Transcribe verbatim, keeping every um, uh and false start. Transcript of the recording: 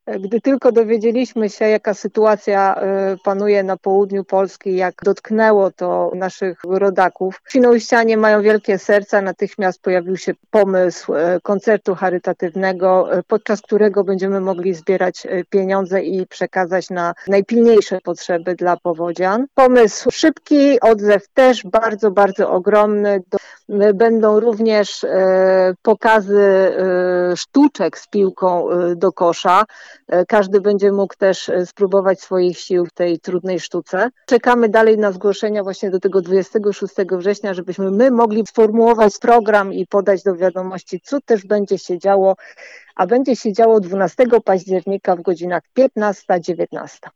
Gdy tylko dowiedzieliśmy się, jaka sytuacja panuje na południu Polski, jak dotknęło to naszych rodaków, Świnoujścianie mają wielkie serca, natychmiast pojawił się pomysł koncertu charytatywnego, podczas którego będziemy mogli zbierać pieniądze i przekazać na najpilniejsze potrzeby dla powodzian. Pomysł szybki, odzew też bardzo, bardzo ogromny. Będą również pokazy sztuczek z piłką do kosza. Każdy będzie mógł też spróbować swoich sił w tej trudnej sztuce. Czekamy dalej na zgłoszenia właśnie do tego dwudziestego szóstego września, żebyśmy my mogli sformułować program i podać do wiadomości, co też będzie się działo, a będzie się działo dwunastego października w godzinach piętnasta dziewiętnasta.